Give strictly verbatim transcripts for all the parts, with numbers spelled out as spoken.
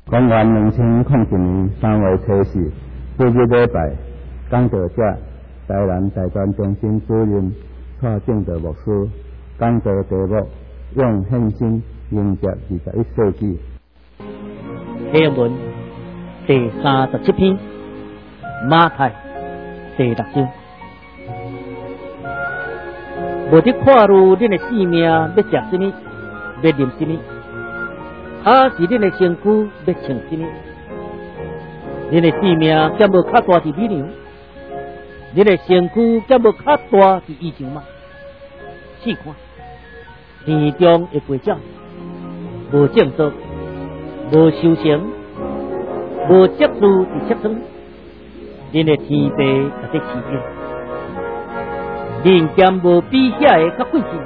公元两千零一年三月初四，第一礼拜，讲道者台南大专中心主任蔡正德牧师讲道题目：用献身迎接二十一世纪。 经文第三十七篇，马太第六章。无得看入恁的性命要食什么，要啉什么，还是恁的身躯要穿什么？恁的性命敢无较大伫美娘？恁的身躯敢无较大伫衣裳吗？试看，田中的飞鸟，无种作，无收成，无结束伫切庄，恁的天父也在饲养。恁兼无比遐个较贵气，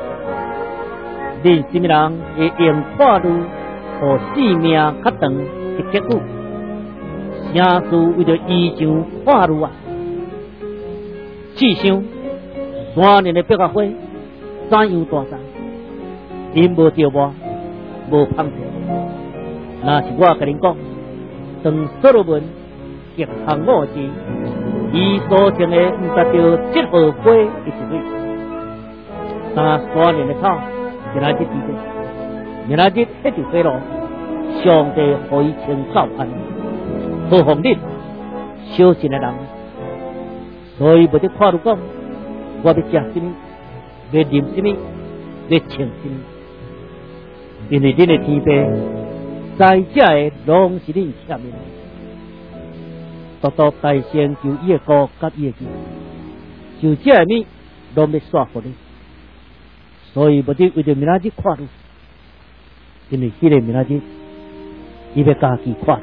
恁什么人会用看路，互性命较长一结果？啥事为着衣裳看路啊？试想，山林的百合花怎样大丛？因无着磨，无芳田。若是我甲恁讲，当所罗门极行我时，伊所穿的毋达到这荷花一蕊，但山林的草，明仔日地地，明仔日迄条花路，上帝互伊穿扫安，何况恁小心的人？所以无得看路讲，我要食什么，要啉什么，要穿什么，因为恁的天父在遮的拢是恁下面。独独大成就伊的国甲伊的义，就这下面拢要煞互你，所以无得为着明仔日看路，因为迄个明仔日伊要家己看路，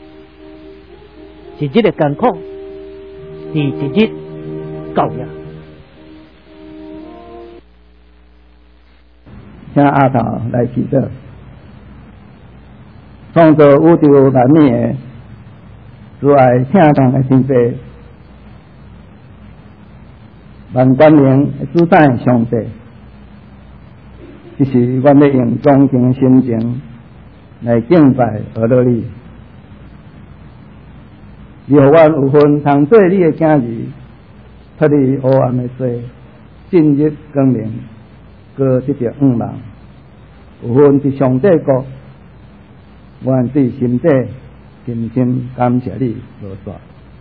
一日的艰苦是一日到夜。 请阿头来祈祷，创造宇宙万物的。主爱听动的天父，万光明的主宰上帝，这是阮要用恭敬的心情来敬拜阿罗你。你互阮有份通做你的囝儿，脱离黑暗的罪，进入光明，过得着五望，有份伫上帝国，阮对心底。真心感谢你，无煞。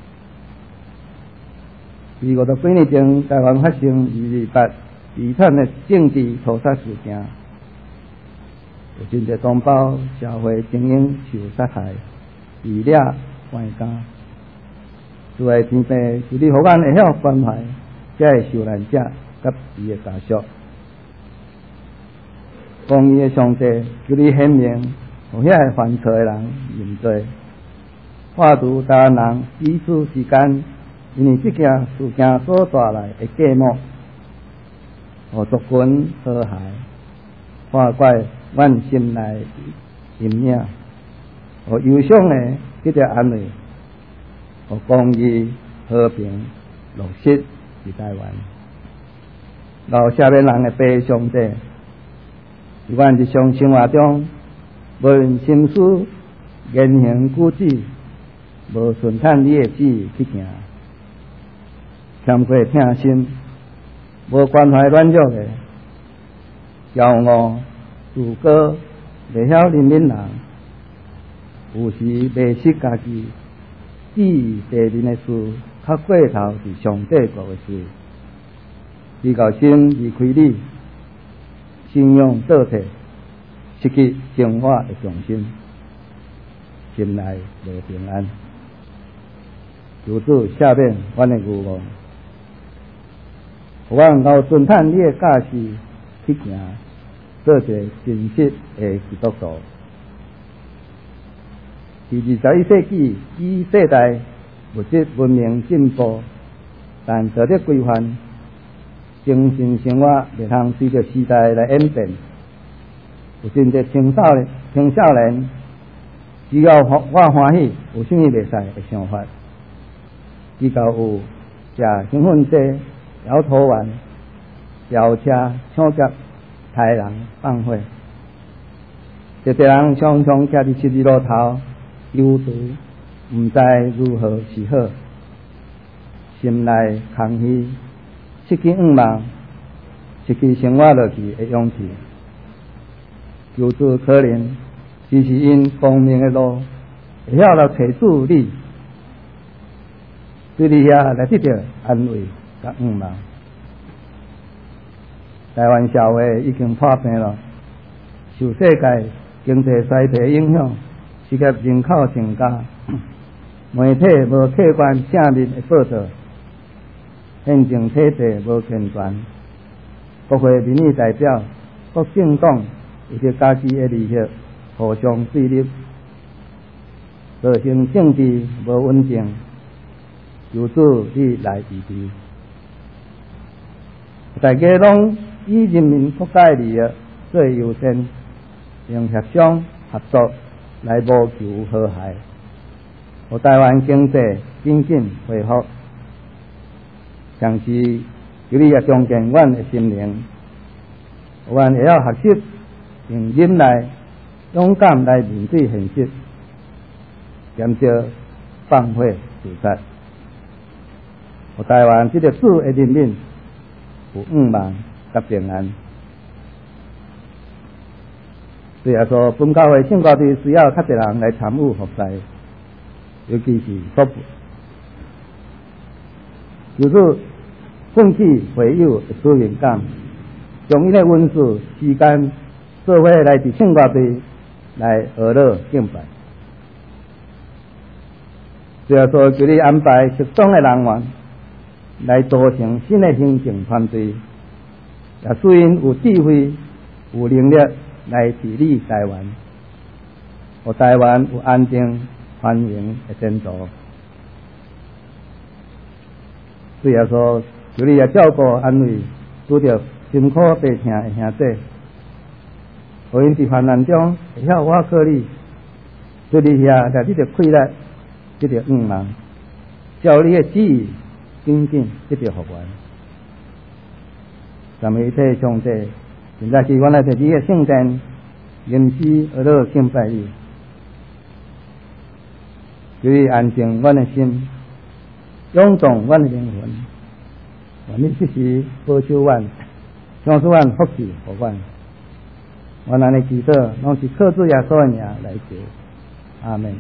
伫五十几年前，台湾发生二二八遗产的政治屠杀事件，有真侪同胞社会精英受杀害、被掠、关监。主爱天父，求你互阮会晓关怀这个受难者甲伊的家属。公义的上帝，求你显明，互遐个犯错的人认罪。化除大人彼此之间，因为这件事件所带来的芥末，互族群和谐，化解阮心内阴影，互忧伤的得到安慰，互公义和平落实伫台湾。留下面人的悲伤者，伫阮日常生活中，无论心思、言行举止。无顺趁你的旨意去行，欠过疼心，无关怀软弱的，骄傲、自高、袂晓怜悯人，有时迷失家己，至于地面的事，较过头是上帝国的事。离教心离开你，信仰倒退，失去生活的重心，心内无平安。求主赦免阮的愚妄，互阮能够顺趁你的教示去行，做一个真实的基督徒。伫二十一世纪，以世代物质文明进步，但道德规范、精神生活袂通随着时代来演变。有真侪青少年、青少年只要我欢喜，有啥物袂使的想法。比较有食兴奋剂、摇头丸、飙车、抢劫、杀人、放火， 一个人常常徛伫十字路头，忧愁，毋知如何是好，心内空虚，失去愿望，失去生活落去的勇气。求主可怜，只是因光明的路，会晓来找主你，对你遐来得到安慰甲愿望。台湾社会已经破病了，受世界经济衰退影响，失业人口增加，媒体无客观正面的报道，宪政体制无健全，国会民意代表、各政党为着家己的利益互相对立，造成政治无稳定。求主你来治治，大家拢以人民国家的利益做优先，用协商合作来谋求和谐，互台湾经济紧紧恢复。同时，求你也重建阮的心灵，阮会晓学习用忍耐、勇敢来面对现实，减少放火自杀。互台湾这个主的人民有愿望甲平安。对啊，说本教会圣教队需要较侪人来参与服侍，尤其是福部，就是奋起会友的使命感，将伊的温事时间做伙来伫圣教队来学乐敬拜。对啊，说求你安排适当的人员来组成新的行政团队，也使因有智慧、有能力来治理台湾，互台湾有安定繁荣的前途。对啊，说求你也照顾安慰拄着辛苦悲痛的兄弟，互因伫患难中会晓倚靠你，对你遐来得着快乐，得着愿望，照你的旨意紧紧得着福源。咱们一切上帝，现在是原来在你的圣殿，吟诗而乐敬拜你，求你安静阮的心，涌动阮的灵魂，愿你即时保守阮，将使阮福气互阮。阮安尼祈祷，拢是靠主耶稣的名来求，阿门。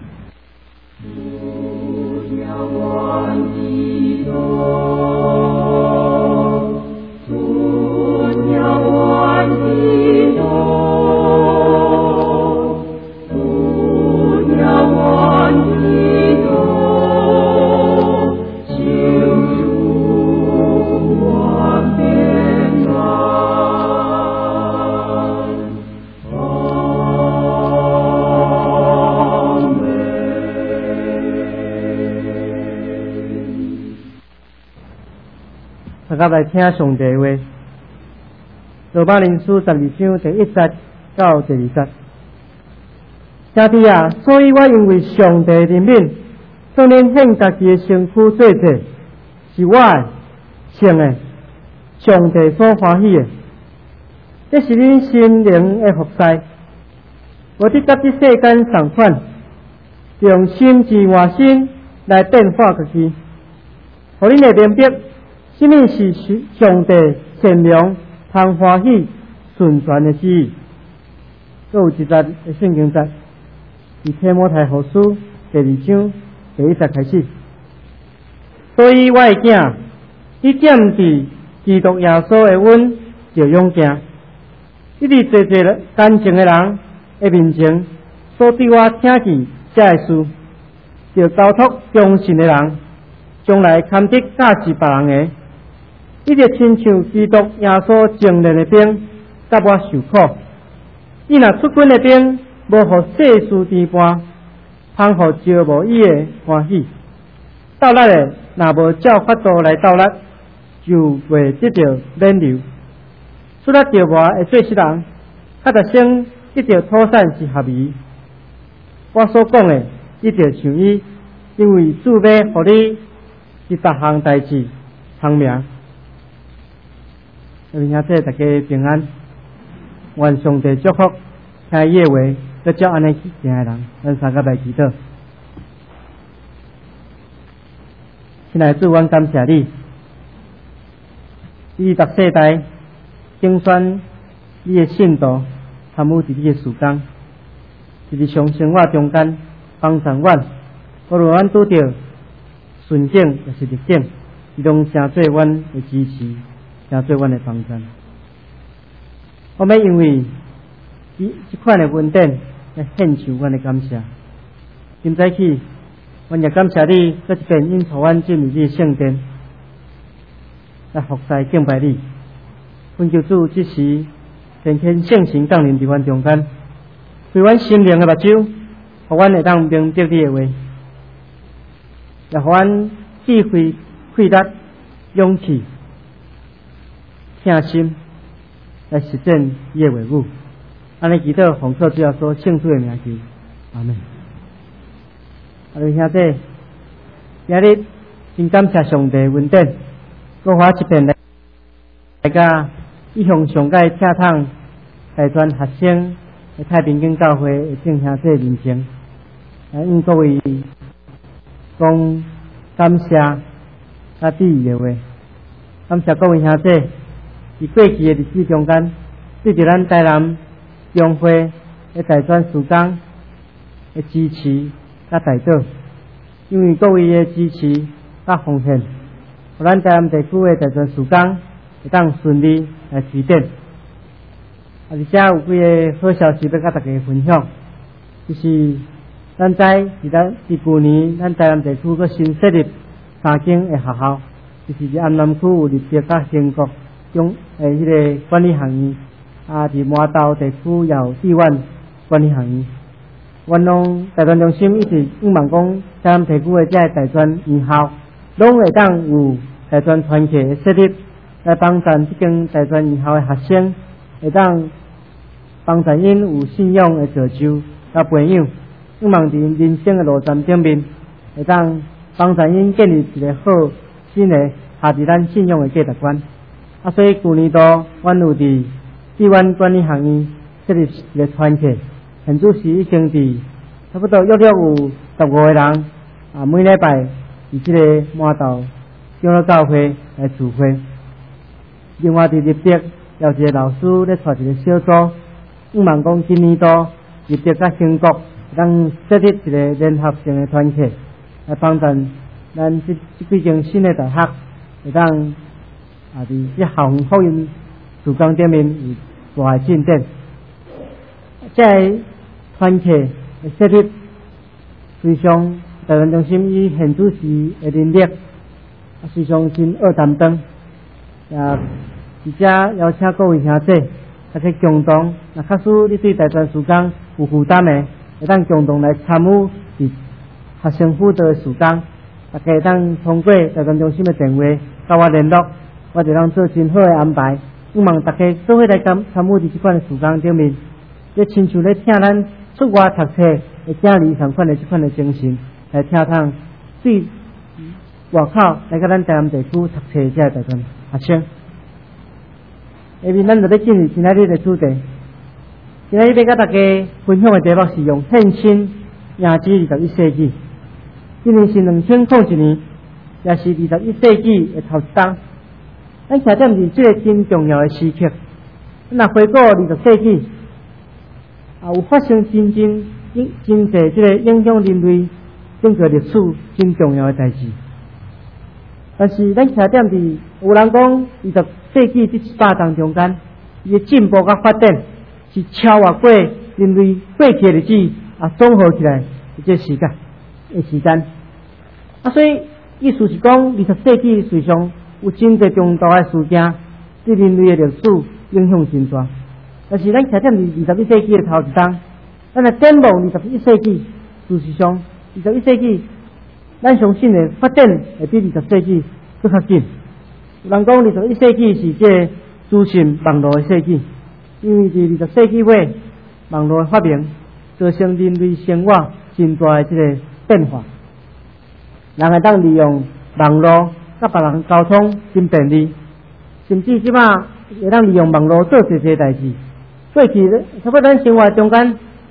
大家来听上帝的话。罗马人书十二章第一节到第二节。兄弟啊，所以我因为上帝的怜悯，当然献家己的身躯做祭，是我的圣的，上帝所欢喜的。这是恁心灵的服侍。我伫甲这世间同款，用心智换心来变化家己，互恁会明白什么是上帝善良、通欢喜、顺传的旨意。佫有一节的圣经节，以提摩太后书第二章第一节开始。所以我的囝，你踮伫基督耶稣的恩就勇行，你伫济济干净的人的面前，所对我听见这个事，就交托忠信的人，将来堪得教示别人的。你就亲像基督耶稣精炼的兵，甲我受苦。你若出军的兵，无互世事颠簸，通互招无伊的欢喜。斗力的若无照法度来斗力，就袂得到免流。出力着磨会做失人，较特先得到妥善是合宜。我所讲的，你着像伊，因为主要互你是逐项代志通明。兄弟大家平安，愿上帝祝福，听耶话。 搁照安尼行的人，咱三个来祈祷。亲爱的主，阮感谢你，你逐世代竞选你的信徒，参与伫你的事工，伫日常生活中间帮助阮，无论阮拄着顺境还是逆境，伊拢成做阮的支持，成做阮的帮助。我们因为伊这款的恩典来献上阮的感谢。今早起，阮也感谢你，搁一遍引导阮进入你的圣殿，来服侍敬拜你。恳求主即时天天圣神降临伫阮中间，开阮心灵的目睭，互阮会当明白你的话，也互阮智慧、气力、勇气、听心来实践你的话语。安尼祈祷奉靠主耶稣圣主的名求，阿门。啊，兄弟，今日真感谢上帝的恩典，我花一片来大家一向上届请趟大专学生的太平间教会的众兄弟面前，啊，因各位讲感谢甲致意的话，感谢各位兄弟伫过去的日子中间，对着咱台南教会的大专事工的支持甲代祷，因为各位的支持甲奉献，互咱台南地区的大专事工会当顺利来推展。啊，而且有几个好消息要甲大家分享，就是咱知伫咱伫去年咱台南地区个新设立三间的学校，就是伫安南区有立德甲兴国中诶迄个管理学院，啊，伫麻豆地区也有智湾管理学院。阮拢大专中心一直希望讲，台南地区的这大专院校，拢会当有大专团契的设立，来帮助即间大专院校的学生，会当帮助因有信仰的造就甲培养，希望伫人生的路站顶面，会当帮助因建立一个好新的下伫咱信仰的价值观。啊，所以去年度阮有伫智湾管理学院设立一个团契。现主是已经伫差不多约略有十五个人啊，每礼拜伫即个麻豆长老教会来聚会。另外伫立德有一个老师咧带一个小组，希望讲今年度立德甲兴国咱设立一个联合性的团契，来帮助咱即即几间新的大学会当啊伫即校园福音事工顶面有大的进展。这团契的设立，随上台湾中心以现主时的能力，啊，随上真二担当，也而且邀请各位兄弟，大家共同，若假使你对大专事工有负担的，会当共同来参与伫学生辅导的事工，大家会当通过大专中心的电话甲我联络，我就当做真好的安排，希望大家做伙来参参与伫即款的事工顶面。咧亲像咧听咱出外读册的囝儿同款的即款的精神，来听通对外口来甲咱台南地区读册遮个大专学生。下面咱就咧进入今仔日的主题。今仔日要甲大家分享的题目是用献身迎接二十一世纪。今年是两千零一年，也是二十一世纪的头一冬。咱徛踮伫即个真重要的时刻。咱若回顾二十世纪。啊，有发生真真真真侪即个影响人类整个历史真重要的代志。但是咱徛踮伫有人讲二十世纪这一百年中间，伊的进步甲发展是超越过人类过去的日子啊综合起来的这时间的时间。啊，所以意思是讲二十世纪实际上有真侪重大的事件对人类的历史影响真大。但是咱徛踮伫二十一世纪的头一冬，咱来展望二十一世纪，事实上二十一世纪，咱相信的发展会比二十世纪更较紧。有人讲二十一世纪是这个资讯网络的世纪，因为伫二十世纪尾，网络的发明造成人类生活真大的这个变化。人会当利用网络甲别人沟通真便利，甚至即马会当利用网络做一些代志。过去差不多咱生活中间，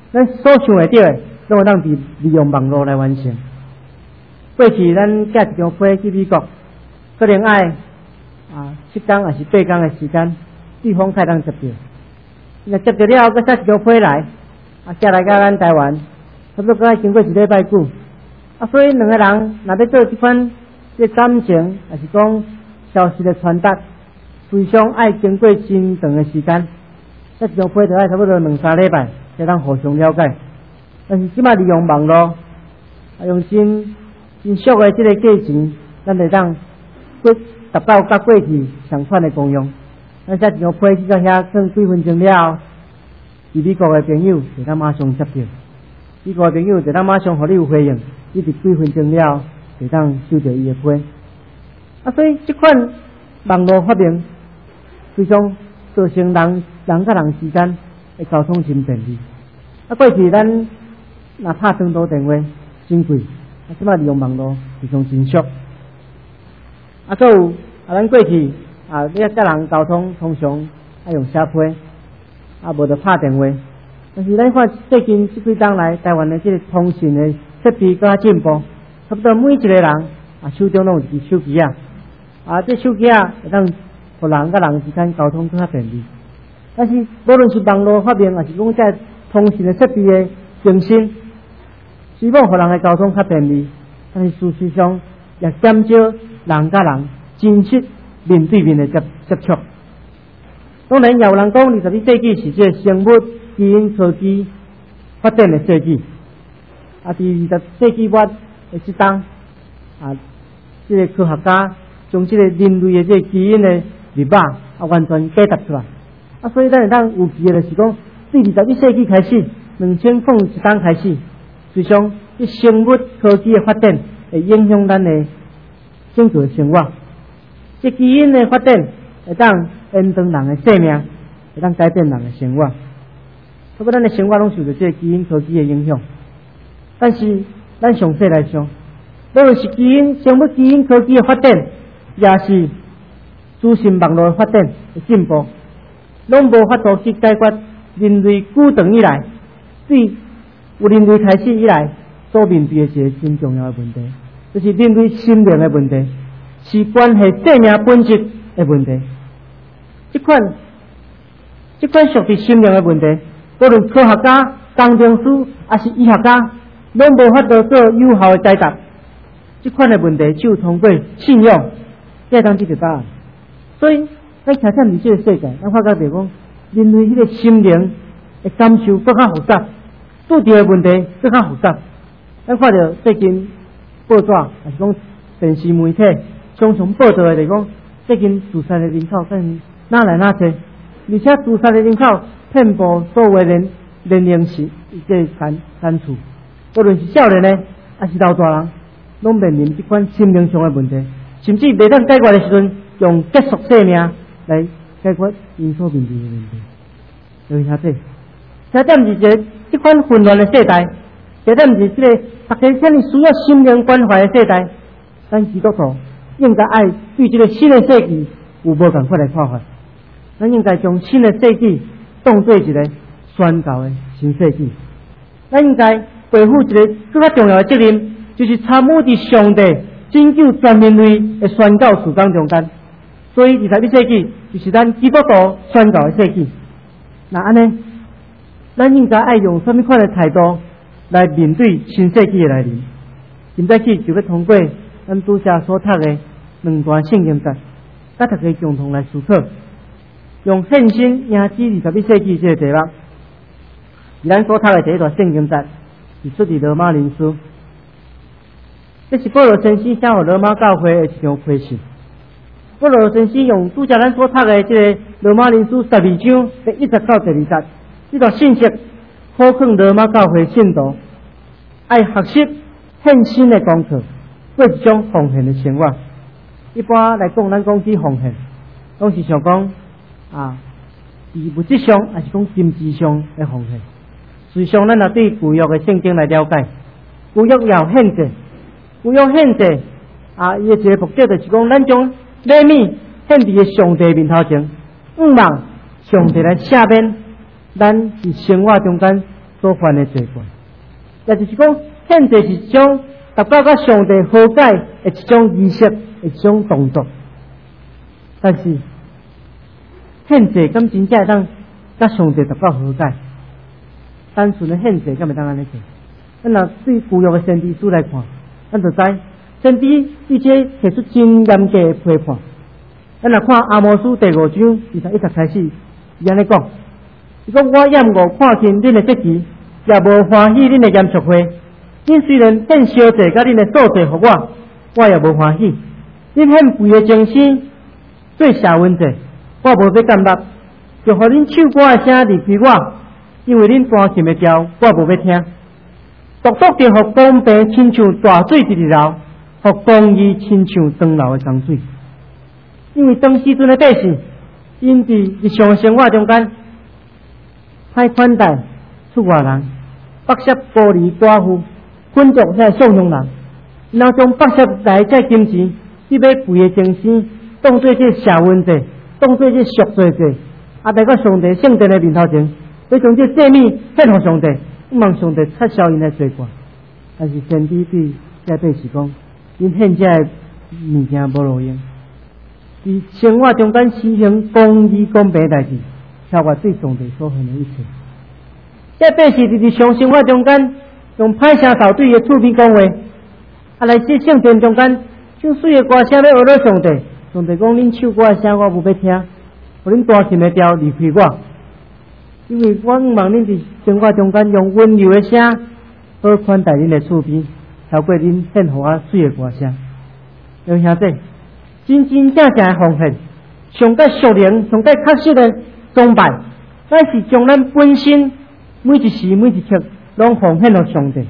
咱所想会到的，拢会当利利用网络来完成。过去咱寄一张批去美国，可能爱啊七天还是八天的时间，对方才当接到。若接到了后，再寄一张批来，啊寄来到咱台湾，差不多该经过一礼拜久。啊，所以两个人若要做这款这感情，还是讲消息的传达，非常爱经过真长的时间。这一张批就爱差不多两三礼拜，才当互相了解。但是即马利用网络，啊用真真俗的这个价钱，咱会当过达到甲过去相款的功用。咱这一张批去到遐，算几分钟了后，伫美国的朋友就当马上接到，美国的朋友就当马上互你有回应，一直几分钟了后，就当收到伊的批。啊，所以这款网络发明非常造成人人甲人之间的交通真便利。啊，过去咱若拍长途电话真贵，啊，即摆利用网络非常真俗。啊，还有啊，咱过去啊，你甲人交通通常爱用写批，啊，无就拍电话。但是咱看最近这几当来，台湾的这个通讯的设备更加进步，差不多每一个人啊手中拢有一支手机啊，啊，这手机啊会当互人甲人之间交通更加便利。但是无论是网络发明，还是讲在通讯的设备的更新，希望互人的交通较便利，但是事实上也减少人甲人真实面对面的接接触。当然，也有人讲二十一世纪是这个生物基因科技发展的世纪，啊，伫二十世纪末的这当啊，这个科学家将这个人类的这个基因的密码啊完全解答出来。啊，所以咱会当有记的就是讲，自二十一世纪开始，两千零一当开始，实际上这生物科技的发展会影响咱的整个生活。这基因的发展会当延长人的生命，会当改变人的生活。不过咱的生活拢受到这基因科技的影响。但是咱详细来想，无论是基因生物基因科技的发展，也是资讯网络的发展的进步，拢无法度去解决人类久长以来对有人类开始以来所面对的一个真重要的问题，就是人类生命的问题，是关系生命本质的问题。这款这款属于生命的问题，无论科学家、工程师还是医学家，拢无法度做有效的解答。这款的问题只有通过信仰才当得到答案。所以咱徛在伫这个世界，咱发觉着讲，人类迄个心灵的感受更较复杂，拄着的问题更较复杂。咱看到最近报纸还是讲电视媒体常常报道的，就是讲最近自杀的人口更哪来哪多，而且自杀的人口遍布所有的年年龄是这产产处，无论是少年的还是老大人，拢面临这款心灵上的问题，甚至袂当解决的时阵，用结束生命来解决因所面对的问题。所以下这，这点是一个这款混乱的世代，这点是这个大家这么需要心灵关怀的世代，咱基督徒应该爱对这个新的世纪有无共款的看法。咱应该将新的世纪当作一个宣教的新世纪。咱应该背负一个更加重要的责任，就是参与伫上帝拯救全人类的宣教事工中间。所以二十一世纪就是咱基督徒宣教的世纪。那安尼，咱应该爱用什么款的态度来面对新世纪的来临？今早起就要通过咱拄下所读的两段圣经节，甲大家共同来思考。用献身迎接二十一世纪这个题目，而咱所读的第一段圣经节是出自罗马人书，这是保罗先生写给罗马教会的一张批信。保罗先生用拄则咱所读的这个罗马人书十二章的一节到第二节，这段信息考劝罗马教会信徒爱学习献身的功课，过一种奉献的生活。一般来讲，咱讲起奉献，拢是想讲啊，是物质上还是讲金钱上的奉献。实际上，咱若对旧约的圣经来了解，旧约也有献祭，旧约献祭啊，伊的一个目的就是讲，咱将礼物献伫上帝面头前，毋望上帝来赦免咱伫生活中间所犯的罪过，也就是讲，献祭是一种达到甲上帝和解的一种仪式，一种动作。但是献祭敢真正会当甲上帝达到和解？单纯的献祭敢会当安尼做？咱若对旧约的先知书来看，咱就知先知对这提出真严格的批判。咱若看阿摩司第五章二十一节开始，伊安尼讲：，伊讲我厌恶看见恁的节期，也无欢喜恁的严肃会。恁虽然献烧祭甲恁的素祭互我，我也无欢喜。恁献肥的精心做社温祭，我无要甘纳，就互恁唱歌的声离开我，因为恁弹琴的调我无要听。独独地互公平亲像大水直直流，互公义亲像长流的江水。因为当时阵的百姓，因伫日常生活中间，歹款待出外人，剥削孤儿寡妇，捆住遐相乡人，然后将剥削来这金钱，去买肥的精星，当做这社温祭，当做这赎罪祭，啊，来到上帝圣殿的面头前，要将这祭物献互上帝，希望上帝撤销因的罪过。但是先知对这百姓讲，因献这物件无路用。伫生活中间实行公义公平的代志，超越对上帝所恨的一切。这百姓伫日常生活中间，用歹声扫对的厝边讲话，啊来这圣殿中间唱水的歌声要学了上帝。上帝讲：恁唱歌的声我无要听，互恁弹琴的调离开我，因为我希望恁伫生活中间用温柔的声，好款待恁的厝边，超过恁献互我水的歌声。有兄弟。真真正正的奉献，上界属灵、上界确实的崇拜，咱是将咱本身每一时每一刻拢奉献给上帝。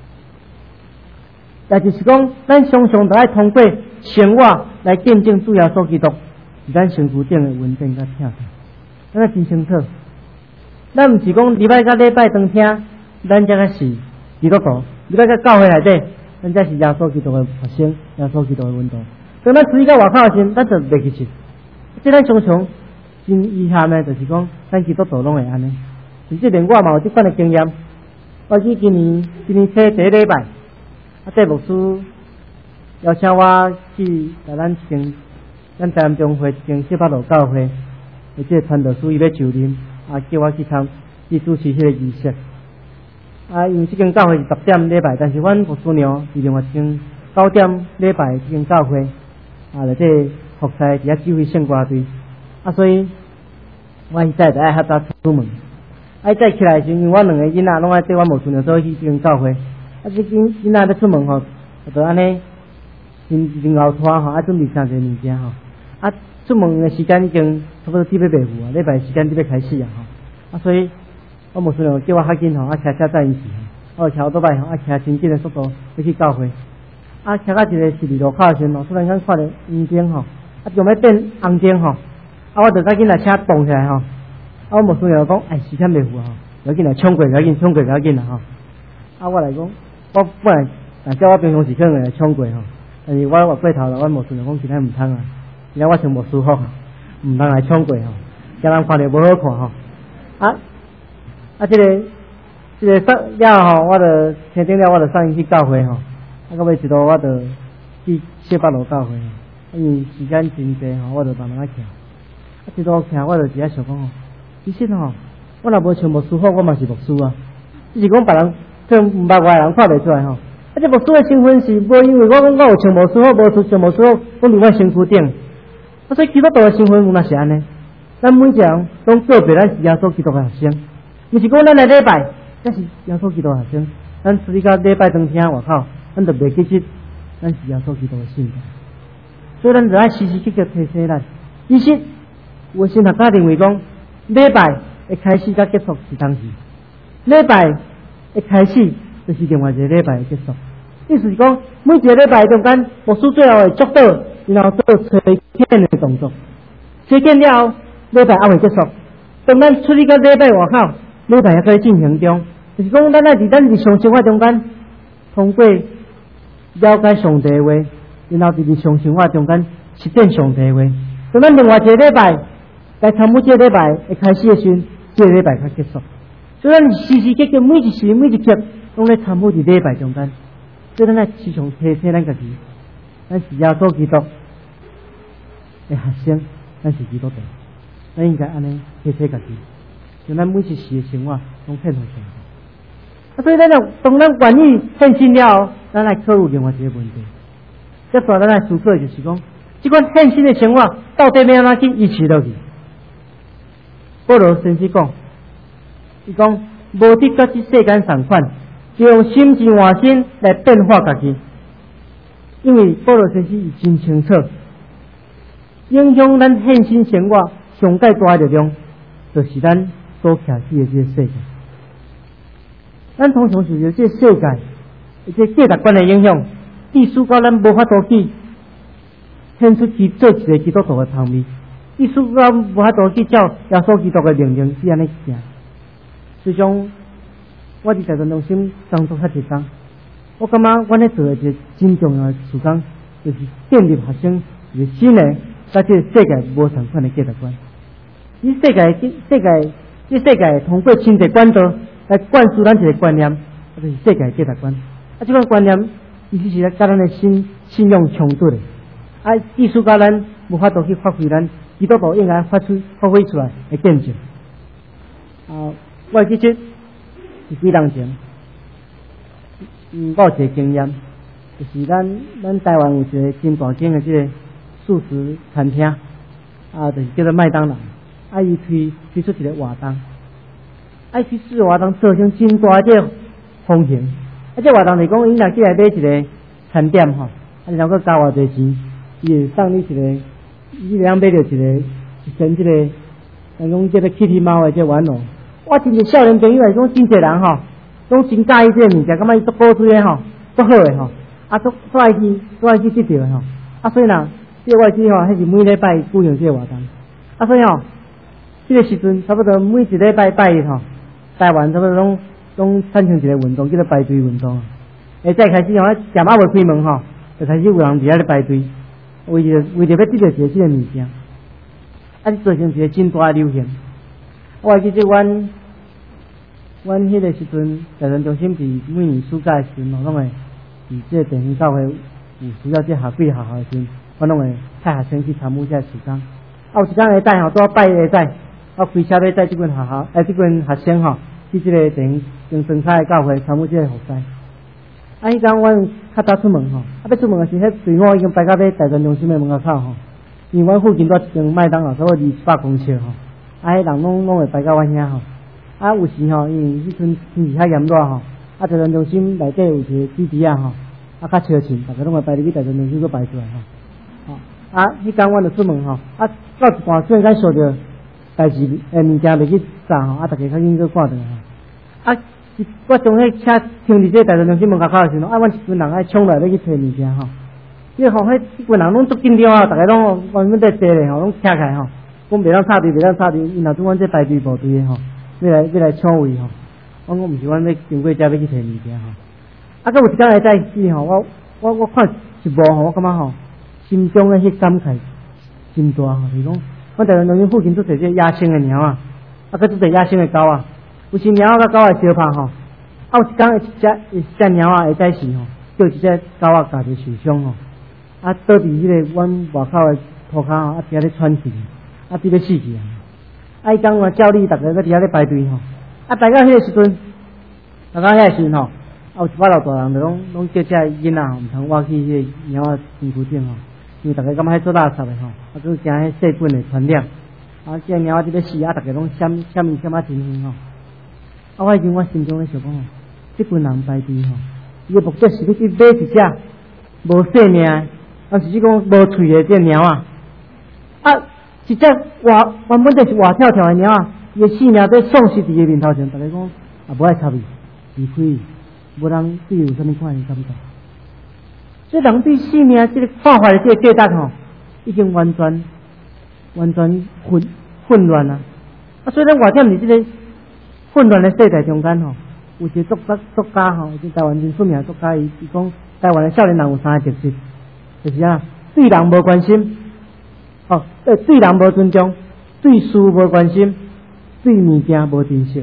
也就是讲，咱常常都爱通过生活来见证主耶稣基督是咱身躯顶的稳定甲疼痛。咱啊真清楚，咱毋是讲礼拜甲礼拜当听，咱才个是基督徒；礼拜甲教会内底，咱才是耶稣基督的学生，耶稣基督的运动。当咱出去到外口时，咱就袂记去。即咱常常真遗憾的，就是讲咱基督徒拢会安尼。甚至连我嘛有即款的经验。我记今年今年初第一礼拜，啊，戴牧师邀请我去在咱间咱台南中会一间西北路教会，而且传道师伊要就任，啊，叫我去参去主持迄个仪式。啊，因为即间教会是十点礼拜，但是阮牧师娘是另外一间九点礼拜即间教会。啊，内底服侍伫遐指挥圣歌队，啊，所以我现在就爱较早出门。啊，再起来时，因为我两个囡仔拢爱对我无顺着做去即间教会，啊，即间囡仔要出门吼，就安尼真真后拖吼，啊，准备三个物件吼，啊，出门的时间已经差不多准备袂赴啊，礼拜时间准备开始啊吼，啊，所以我无顺着叫我较紧吼，啊，骑车载伊去吼，我骑好多摆吼，啊，骑真紧的速度要去教会。啊，骑到一个十字路口的时候，突然间看到黄灯吼，啊，就要变红灯吼，啊，我就赶紧来车动起来吼，啊，我无顺着讲，哎，时间袂赴吼，要紧来冲过，要紧冲过，要紧啦吼，啊，我来讲，我本来但叫我平常时可能来冲过吼，但是我我过头了，我无顺着讲，其他唔通啊，其他我穿无舒服，唔通来冲过吼，叫人看着无好看吼，啊，啊，这个这个上了吼，我就天顶了，我就送伊去教会吼。啊，到尾一路我就去西北路教会，因为时间真济吼，我就慢慢啊徛。啊，一路徛我就伫遐想讲吼，其实吼，我若无穿牧师服，我嘛是牧师啊。只是讲别人像毋捌我的人看袂出来吼。啊，这牧师的身份是无因为我讲我有穿牧师服，无穿牧师服，我伫我身躯顶。啊，所以基督徒的身份有若是安尼，咱每一个人拢个别咱是耶稣基督的学生，毋是讲咱来礼拜，咱是耶稣基督的学生，咱出去到礼拜当天外口。咱就袂记起，咱是耶稣基督的信徒，所以咱就爱时时刻刻提醒咱。其实，有神学家认为讲，礼拜的开始甲结束是当时，礼拜的开始就是另外一个礼拜的结束。意思是讲，每一个礼拜中间，牧师最后会祝祷，然后做吹献的动作。吹献了后，礼拜还未结束。当咱出去到礼拜外口，礼拜还在进行中，就是讲咱爱伫咱日常生活中间，通过了解上帝的话，然后伫日常生活中间实践上帝的话。当咱另外一个礼拜来参与这个礼拜会开始的时阵，这个礼拜才结束。 所以咱时时刻刻每一时每一刻，拢咧参与伫礼拜中间。所以咱来时常提醒咱家己，咱是耶稣基督的学生，咱是基督徒，咱应该安尼提醒家己，将咱每一时的生活拢献互上帝。啊，所以咱就当咱愿意献身了后，咱来考虑另外一个问题。接下来咱来思考就是讲，这款献身的生活到底要安怎去维持落去？保罗先生讲，伊讲无得甲这世间相款，就用心智换心来变化家己。因为保罗先生伊真清楚，影响咱献身生活上界大的力量，就是咱所徛起的这个世界。咱通常受到这个世界这个价值观的影响，意思到咱无法度去献出去做一个基督徒的行为。意思到无法度去照耶稣基督的命令去安尼行。实际上，我伫台湾中心工作较一工，我感觉我咧做的一个真重要的事工，就是建立学生一个新的甲这个世界无相款的价值观。这世界，这世界，这世界通过亲子管道来灌输咱一个观念，就是世界的价值观。啊，这款观念意思是咧甲咱的信信仰冲突的。啊，意思甲咱无法度去发挥咱基督徒应该发出发挥出来的见证。啊，我记得是几年前，嗯，我有一个经验，就是咱咱台湾有一个真大间的这个素食餐厅，啊，就是叫做麦当劳，啊，伊推推出一个活动，啊，推出活动造成真大这个风险。啊，这活动是讲，伊若进来买一个餐点吼，啊，然后加偌济钱，伊会送你一个。你两买着一个一身这个，咱讲这个 Kitty 猫的这玩偶，我真侪少年朋友来讲，真侪人吼，拢真介意这个物件，感觉伊足好吹的吼，足好的吼，啊，足足爱去，足爱去得到的吼，啊，所以呢，这个我记吼，迄是每礼拜举行这个活动，啊，所以吼，这个时阵差不多每一礼拜拜日吼，台湾差不多拢拢产生一个运动，叫做排队运动。下再开始吼，店仔未开门吼，就开始有人伫遐咧排队。为着为着要得到一个这个物件，啊，造成一个真大的流行。我还记得阮阮迄个时阵，台湾中心伫每年暑假的时阵，拢会伫这个地方教会有需要这下几学校的时阵，我拢会派学生去参与这个时间。啊，有一天下载吼，拄好拜下载，我开车要载这群学校，哎，这群学生吼，去这个地方用生态的教会参与这个活动。啊！迄天阮较早出门吼，啊，要出门的时，迄队伍已经排到要台湾中心的门口口吼。因为阮附近都一间麦当劳，差不多二十百公尺吼。啊，迄人拢拢会排到阮遐吼。啊，有时吼，因为迄阵天气较炎热吼，啊，台湾中心内底有一个基地啊吼，啊，较超深，大家拢会排入去台湾中心，佫排出来吼。吼，啊，迄天阮就出门吼，啊，到一半突然间想着代志，诶，物件袂去炸吼，啊，大家较紧佫赶转来吼。啊。我从迄车停伫这台湾中心门口口的时候，啊，阮一群人爱冲来要去摕物件吼。因为吼，迄一群人拢足紧张啊，大家拢原本在坐咧吼，拢拆开吼，讲袂当插队，袂当插队，因若做阮这排队部队的吼，要来要来抢位吼。我讲毋是阮要经过遮要去摕物件吼。啊，佮有一天来在死吼，我我我看一幕吼，我感觉吼，心中的迄感慨真大吼。就是讲，阮台湾中心附近做侪这野生的猫啊，啊，佮做侪野生的狗啊。有时猫甲狗会相拍吼，啊有一天一只一只猫啊会在时吼，叫一只狗啊家己受伤吼，啊倒伫迄个阮外口的涂骹吼，啊伫遐咧喘气，啊伫咧死去啊！啊伊讲我照例逐个在伫遐咧排队吼，啊排到迄个时阵，排到遐个时阵吼，啊有一百老大人就拢拢叫遮囡仔吼，毋通挖去迄个猫仔身躯顶吼，因为逐个感觉迄做垃圾的吼，啊佫惊迄细菌的传染，啊遮猫仔伫咧死啊，逐个拢闪闪伊闪啊真远吼。啊！我已经我心中咧想讲吼，这群人排队吼，伊个目的是要去买一只无生命，啊，是讲无喙的这猫啊，啊，一只活原本就是活跳跳的猫啊，伊个性命在丧失伫伊面头前，大家讲啊，无爱插伊，离开伊，无人对伊有啥物款的感觉。所以人对性命这个看法的这个价值吼，已经完全完全混混乱啊！啊，所以咱活踮伫这个混乱的世代中间吼，有一个作家作家吼，即台湾真出名的作家，伊伊讲台湾的少年人有三个特质，就是啊，对人无关心，哦，对对人无尊重，对事无关心，对物件无珍惜。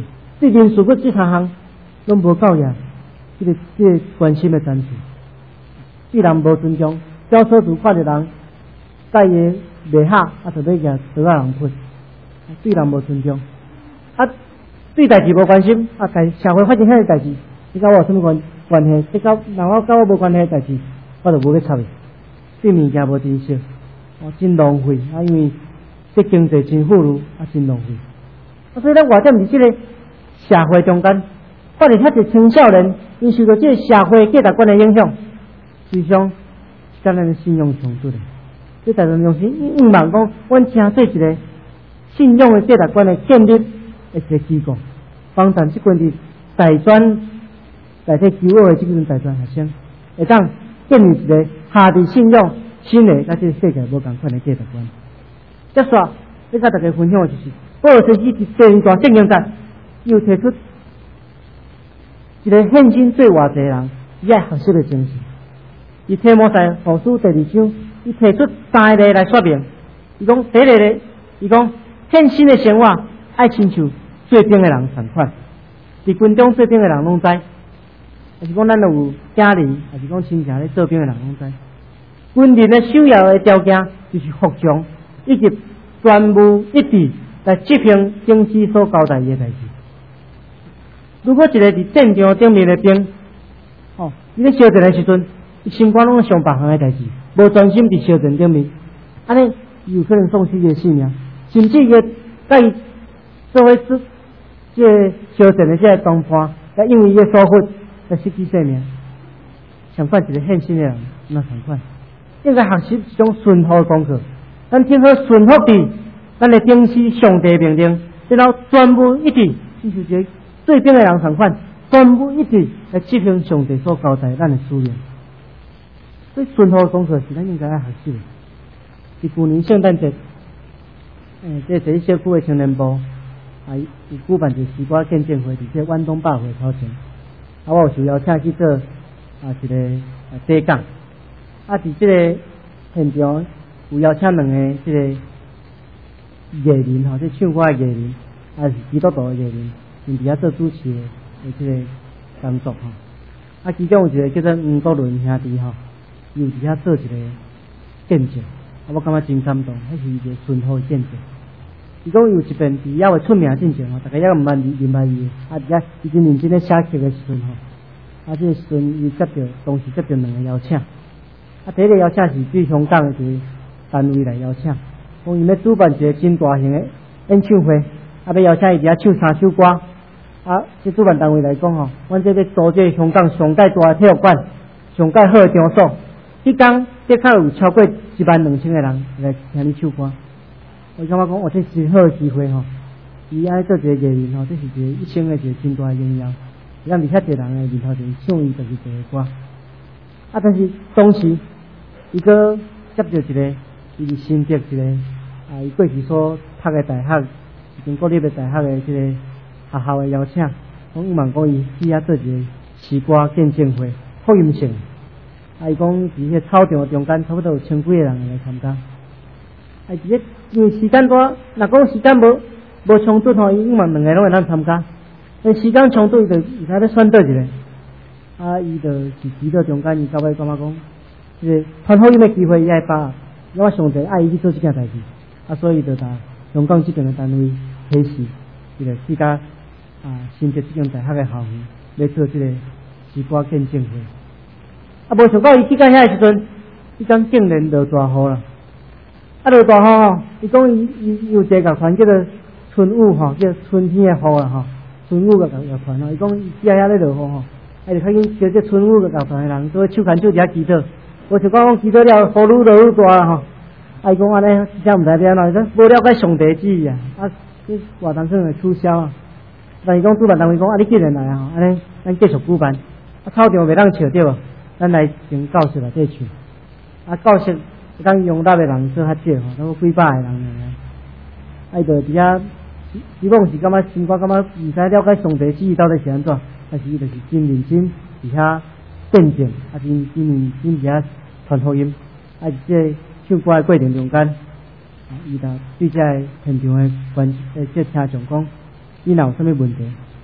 对人事物这三项拢无教养，这个这个关心的层次，对人无尊重，教车主看着人带伊袂合，啊，就要甲刀仔人喷，对人无尊重，啊，对代志无关心，啊，代社会发生遐个代志，你甲我有什么关关系？这甲人我甲我无关系的代志，我就无去插伊。对物件无珍惜，哦，真浪费啊！因为这经济真富裕，啊，真浪费。啊，所以咱外点伫这个社会中间，发现遐侪青少年，因受到这个社会价值观的影响，实际上跟咱的信用冲突的。这大众用心毋望讲，阮正做一个信用的价值观的建立的一个机构，帮助即群伫大专内底求学的即群大专学生，会当建立一个下伫信用新的，甲这个世界无共款的价值观。接续，要甲大家分享的就是，保尔先生伫第二段圣经节，又提出一个献身做偌济人，伊爱学习的精神。伊提摩太后书第二章，伊提出三个来说明。伊讲第一个咧，伊讲献身的生活爱亲像做兵的人同款，伫军中做兵的人拢知。还是讲咱有家人，还是讲亲戚咧做兵的人拢知。军人的首要的条件就是服从，以及专务一致来执行经师所交代伊的代志。如果一个伫战场顶面的兵，哦，伊咧烧战的时阵，伊心肝拢想别项的代志，无专心伫烧战顶面，安尼有可能丧失伊的性命，甚至伊甲伊做伙做这个烧战的这个同伴，甲因为伊的疏忽。来失去生命，相反一个献身的人，那相反，应该学习一种顺服的功课。咱听好顺服伫咱的顶司上帝命令，然后专务一致，就是一个做兵的人相反，专务一致来执行上帝所交代咱的使命。所以顺服的功课是咱应该要学习的。伫去年圣诞节，诶，这第一小区的青年部啊，伊举办一个诗歌见证会，伫这远东百货头前。啊，我有受邀请去做啊一个啊第讲，啊伫即个现场有邀请两个即个艺人吼，即唱歌的艺人，啊是基督徒的艺人，因伫遐做主持的即个工作吼。啊，其中有一个叫做黄国伦兄弟吼，伊有伫遐做一个见证，啊我感觉真感动，迄是一个顺服的见证。伊讲有一遍伫遐会出名进前吼，大家也毋捌认捌伊，啊伫遐伊真认真咧写曲的时阵吼，啊这个时阵伊接到当时接到两个邀请，啊第一个邀请是对香港的一个单位来邀请，讲伊要主办一个真大型的演唱会，啊要邀请伊伫遐唱三首歌，啊这主办单位来讲吼，阮这要租这香港上界大的体育馆，上界好的场所，迄天这较有超过一万两千个人来听你唱歌。我感觉讲，哦，这是好机会吼！伊爱做一个艺人吼，这是一个一生的一个真大的荣耀。让伫遐侪人的面头前唱伊就是一个歌。啊，但是当时伊个接到一个，伊是新竹一个啊，伊过去所读的大学，已经国立的大学的这个学校的邀请，讲伊问讲伊去遐做一个诗歌见证会，福音性。啊，伊讲伫迄操场中间差不多有千几个人来参加。啊，伫个因为时间多，若讲时间无无冲突吼，伊嘛两个拢会当参加。但时间冲突，伊就伊才咧选倒一个。啊，伊就是伫到中间，伊到尾感觉讲，即个传福音的机会伊爱把握，因为上帝爱伊去做即件代志，啊，所以就甲香港即边的单位提示，即个去甲啊新竹即间大学的校园要做即个诗歌见证会。啊，无想到伊去到遐的时阵，伊讲竟然落大雨啦。啊，落大雨吼，伊讲伊伊有一个乐团叫做春雨吼，叫春天的雨啦吼，春雨个乐团吼。伊讲伊只遐咧落雨吼，啊就较紧叫这春雨个乐团的人做手牵手伫遐祈祷。我就讲讲祈祷了，雨愈落愈大啦吼。啊，伊讲安尼，真正毋知要安怎，无了解上帝旨意啊。啊，这活动可能会取消啊。但是讲主办单位讲，啊，你既然来啊吼，安尼咱继续举办。啊，操场袂当笑对无？咱来从教室内底唱。啊，教室。当用大的人做较少吼，差不多几百个人尔。啊，伊就伫遐，希望是感觉心肝感觉毋知了解上帝旨意到底是安怎，但是伊就是真认真伫遐见证，啊真真认真伫遐传福音。啊，即个唱歌的过程中间，啊，伊就对这现场的观诶即听众讲，伊若有啥物问题，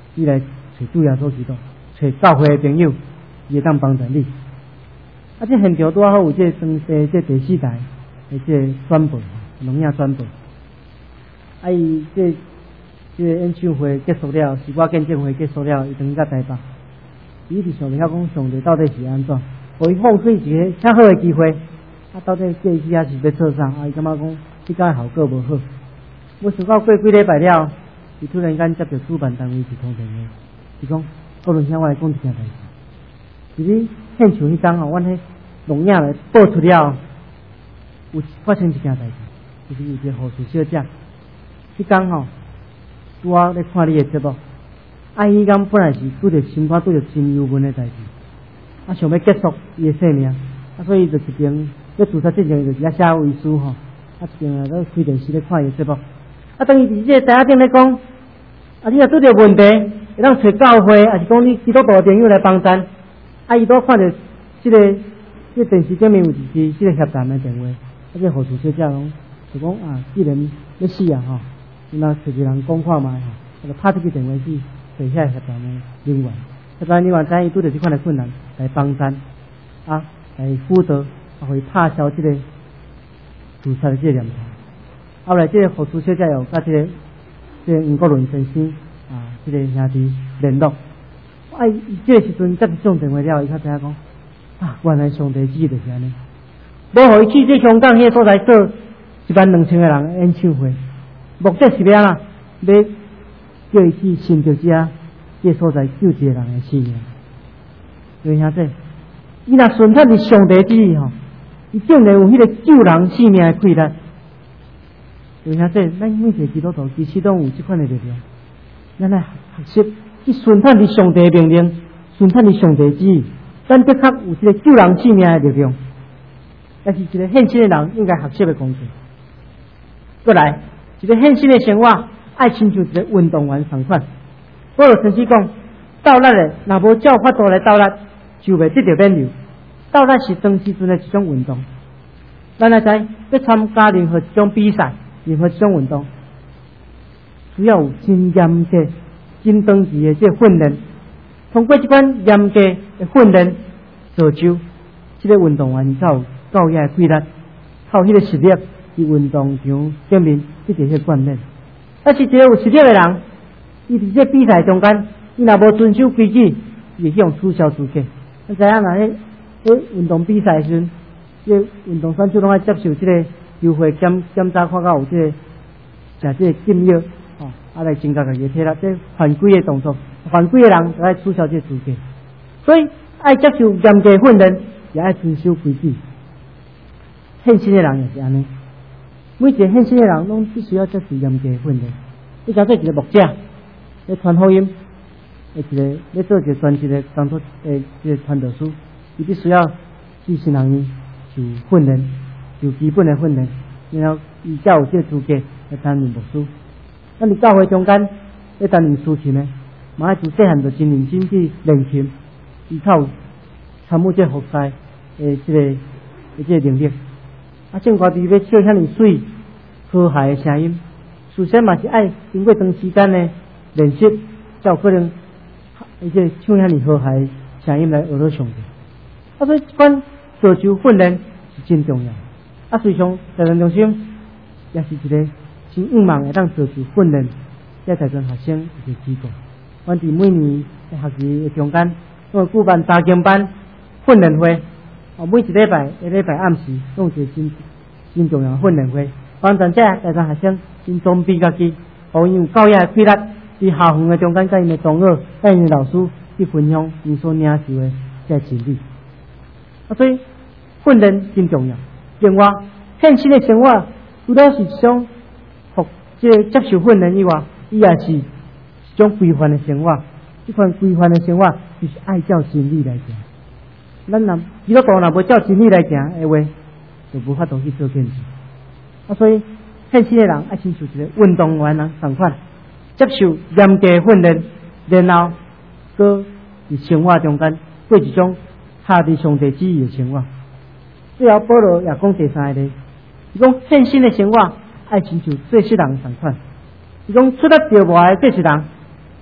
你来找主耶稣基督，找教会的朋友，伊会当帮助你。啊，这现场拄好有这双西这第四代的这宣布，农业宣布。啊，伊这这演唱会结束了，是我见证会结束了，伊等甲台北。伊是想了讲上帝到底是安怎，互伊放开一个较好的机会。啊，到底这时啊是要做啥？啊，伊感觉讲这个效果无好。我想到过几礼拜了，伊突然间接到主办单位一通电话，伊讲高龙兄，我来讲一件代志。其实现场迄天吼，阮迄录影来播出了，有发生一件代志，就是有一个护士小姐，迄天吼，我咧看你的节目，啊，伊讲本来是拄着心肝拄着真忧闷的代志，啊，想要结束伊的生命，啊，所以就一边要自杀之前就是遐写遗书吼，啊，一边啊咧开电视咧看伊的节目，啊，等于伫这台顶咧讲，啊，你若拄着问题，会当找教会，还是讲你基督徒朋友来帮衬。啊！伊都看到即、这个即、这个电视顶面有一支即个协谈的电话，啊！这护士小姐讲就讲啊，既然要死啊吼，那找一个人讲看卖吼，就拍这个电话去找遐协谈的人员，协谈人员知伊拄着即款的困难来帮衬啊，来辅导啊，互伊拍消即个自杀的即个念头。后来即个护士小姐又甲即、这个即、这个吴国伦先生啊，即、这个兄弟联络。啊！伊这个时阵接上电话了，伊才知影讲啊，原来上帝旨意就是安尼。无互伊去这香港迄个所在做一万两千个人演唱会，目的是要啦，要叫伊去寻着遮这个所在救一个人的性命。所以兄弟，伊若顺服是上帝旨意吼，伊定然有迄个救人性命的气力。所以兄弟，咱每一个基督徒其实都有这款的力量，咱来学习。去顺服你上帝的命令，顺服你上帝旨意，咱的确有一个救人性命的力量，但是一个献身的人应该学习的功课。过来，一个献身的生活，爱亲像一个运动员同款。保罗曾经讲，斗力的若无照法度来斗力，就袂得到免流。斗力是当时阵的一种运动。咱来知要参加任何一种比赛，任何一种运动，需要有真严格。真长期的这训练，通过这款严格的训练造就，这个运动员才有够野的气力，靠迄个实力伫运动场顶面一直去锻炼。但是一个有实力的人，伊伫这比赛中间，伊若无遵守规矩，伊会向取消资格。咱知影若迄迄运动比赛时阵，这运动选手拢爱接受这个优惠检检查，看到有这个食这个禁药。哦，啊来增加家己体力，这犯规的动作，犯规的人就爱取消这资格。所以爱接受严格训练，也爱遵守规矩。献身的人也是安尼，每一个献身的人拢必须要接受严格训练。你假设一个牧者，要传福音，一个要做一个专职的工作，诶，一个传道书，伊必须要四十人年受训练，受基本的训练，然后伊才有这资格来担任牧师。咱伫教会中间要担任司琴的，嘛爱从细汉就真认真去练琴，伊才有参与这服侍诶，这个诶这个能力。啊，正歌伫要唱遐尼水和谐的声音，首先嘛是爱经过长时间的练习，才有可能而且唱遐尼和谐的声音来学到上帝。啊，所以这款造就训练是真重要。啊，随上在人中心也是一个。真仰望会当做是训练，这才算学生一个机构。阮伫每年在学期的中间，我举办查经班训练会，哦，每一礼拜一礼拜暗时，弄一个真真重要训练会，帮助这在场学生真装备家己，互因有够野的气力，伫校园的中间，甲因的同学、甲因的老师去分享因所领受的这真理。啊，所以训练真重要。另外，现实的生活除了是种。这个接受训练以外，伊也是一种规范的生活。这款规范的生活就是爱照真理来行。咱若基督徒若无照真理来行的话，就无法度去做见证。啊，所以现实的人爱亲像一个运动员人同款，接受严格训练，然后搁伫生活中间过一种下伫上帝旨意的生活。最后保罗也讲第三个，伊讲现实的生活。爱亲像做事人同款，伊讲出得着外的做事人，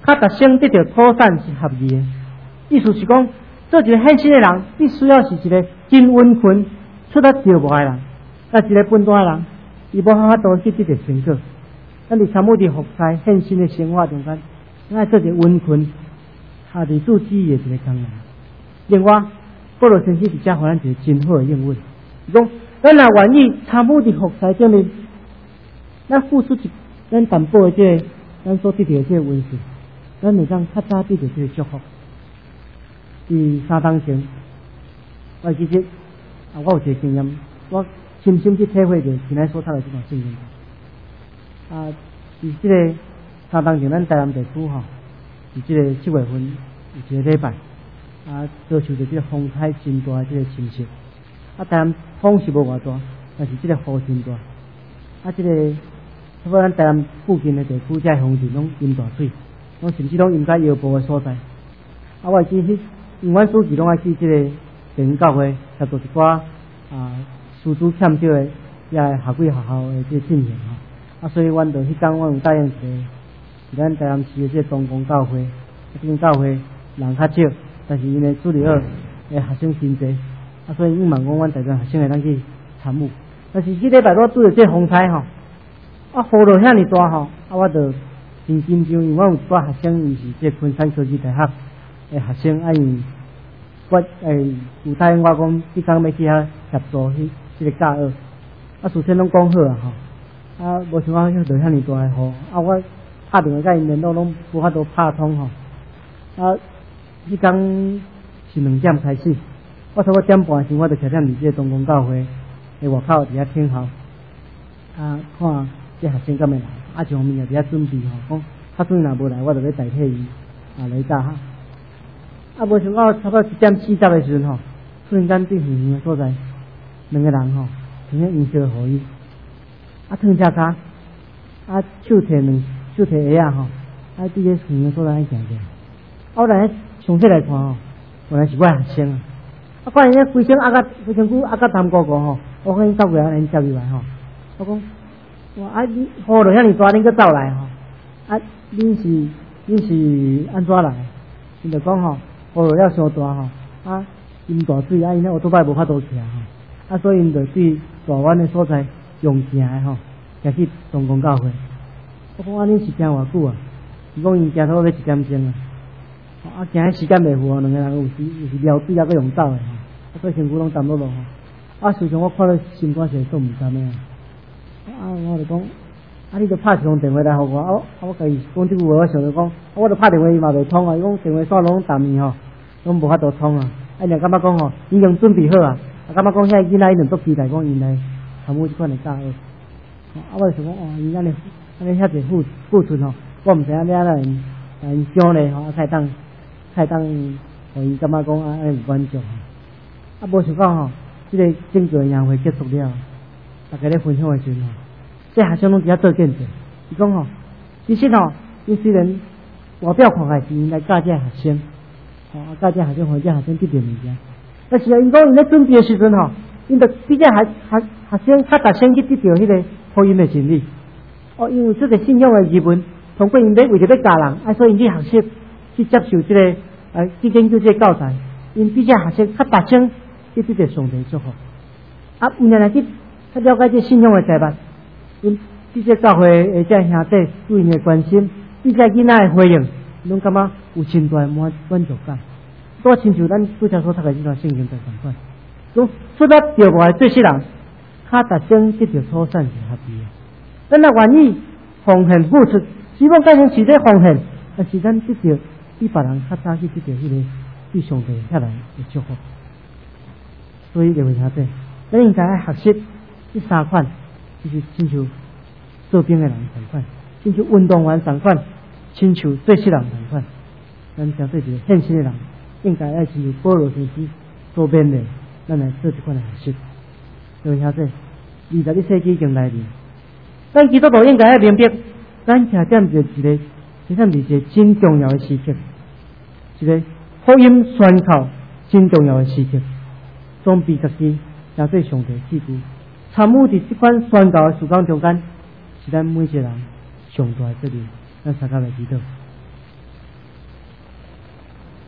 较达成得到妥善是合意的。意思是讲，做一个献身的人，必须要是一个真温困、出得着无的人。那一个笨蛋的人，伊无法度去得到成果。咱伫参悟伫服侍献身的生活中间，咱做一个温困、下地主旨意的一个工人。另外，保罗先生伫遮互咱一个真好的应允，是讲咱若愿意参悟伫服侍中面，咱付出一咱淡薄的这个，咱所得到的这个温顺，咱会当较早得到这个祝福。伫三当前，我其实啊，我有一个经验，我深深去体会着今仔所读的这段圣经。啊，伫这个三当前，咱台南地区吼，伫这个七月份有一个礼拜，啊，遭受着这个风台真大的这个侵袭。啊，台南风是无偌大，但是这个雨真大。啊，这个差不多咱台南附近的地区，这风是拢淹大水，拢甚至拢淹到腰部的所在。啊，我记迄永远书记拢爱去这个地方教会，协助一寡啊师资欠少的，也下几学校的这个进行吼。啊，所以阮就迄天阮有答应一个，是咱台南市的这个东宫教会，啊，这间教会人较少，但是因为主理二诶学生真济，啊，所以硬问讲阮台中学生会当去参悟。但是迄礼拜我拄着这风台吼，啊，雨落遐尼大吼，啊，我就真紧张，因为我有一寡学生，伊是这昆山科技大学诶学生，啊，因我诶有答应我讲，即工要去遐协助迄即个教学，啊，事先拢讲好啊吼。啊，无想到落遐尼大诶雨，啊，我拍电话甲因联络拢无法度拍通吼。啊，迄天是两点开始，我差不多点半时我就徛踮伫这东宫教会诶外口伫遐听候，啊，看这学生敢会来，啊，上面也伫遐准备吼，讲较准若无来，我就要代替伊啊来教哈。啊，无想到差不多一点四十诶时阵吼，突然间对远远诶所在，两个人吼，像迄迎烧互伊。啊，脱只骹，啊，手摕两手摕鞋啊吼，啊，伫个远个所在行行。啊，我来详细来看吼，原来是我学生啊。啊，看因咧规身压甲规身躯压甲淡糊糊吼，我看因走过来，因接入来吼。我讲，哇，啊，你雨落遐尼大，恁阁走来吼？啊，恁是恁是安怎来？因就讲吼，雨落了伤大吼，啊，淹大水，啊，因咧奥多摆无法度徛吼，啊，所以因就对大湾的所在。用行的吼，行去东宫教会。我讲啊，恁是行偌久啊？伊讲因行差不多一点钟啊。啊，行迄时间袂赴哦，两个人有时有时撩水啊，搁用走的吼。啊，所以身躯拢澹落落吼。啊，事实上我看到心肝是做毋甘的啊。啊，我就讲，啊，你著拍一通电话来互我。啊，我家己讲即句话，我想着讲，啊，我著拍电话伊嘛袂通啊。伊讲电话线拢澹去吼，拢无法度通啊。啊，伊若感觉讲吼，已经准备好啊。啊，感觉讲遐囡仔伊两足期待讲因来。参悟即款的教学，啊，我就想讲哦，因安尼安尼遐济付付出吼，我毋知影要安尼来因奖励吼，啊，才当才当，互因感觉讲啊，安尼满足吼。啊，无想到吼，即个整个宴会结束了，大家咧分享的时阵吼，这学生拢伫遐做见证。伊讲吼，其实吼，伊虽然外表看起来是因来教这学生，吼，啊，教这学生互这学生得到物件，但是啊，伊讲因咧准备的时阵吼。因着比较学学学生较达先去得到迄个福音的真理。哦，因为这个信仰的疑问，通过因要为着要教人，啊，所以因去学习去接受这个呃去研究这个教材，因比较学生较达先去得到上帝祝福。啊，毋然来去较了解这信仰的财物，因比这教会诶这兄弟对因的关心，比这囡仔的回应，拢感觉有真大满满足感。多亲像咱拄则所读的这段圣经在相款。讲出得着无的做事人，较达先得到妥善是合意的。咱若愿意奉献付出，希望改成是咧奉献，但是咱得到比别人较早去得到迄个对上帝遐来的祝福。所以各位兄弟，咱应该爱学习这三款，就是亲像做兵的人同款，亲像运动员同款，亲像做事人同款。咱相对一个现实的人，应该爱亲像保罗先生所编的。咱来做这款的学习，各位兄弟，二十一世纪已经来临，咱基督徒应该要明白，咱徛踮着一个，其实是一个真重要的时刻，一个福音宣告真重要的时刻，装备自己，相对上帝赐福，参与伫这款宣告的时光中间，是咱每一个人上大的责任。咱大家来祈祷。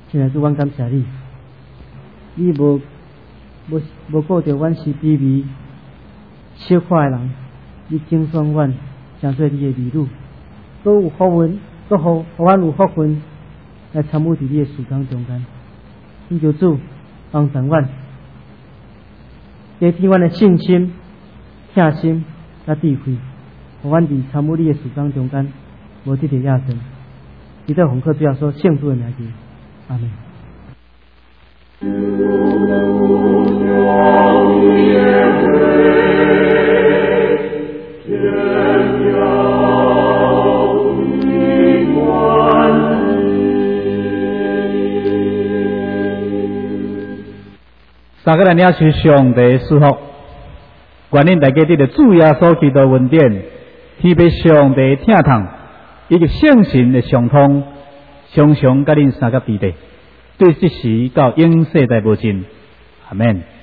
现在主，阮感谢你，你无无无顾着阮是卑微小可的人，你拣选阮成做你的儿女，都有福分，都互互阮有福分来参与伫你的事工中间。请求主帮助阮，加添阮的信心、疼心、甲智慧，互阮伫参与你的事工中间无得着亚胜。祈祷奉靠主耶稣圣主的名求，阿门。 三个人领受上帝赐福，愿恁大家得到主耶稣基督恩典，天父上帝疼痛，以及圣神的相通，常常甲恁三个伫地，对即时到永世代无尽，阿门。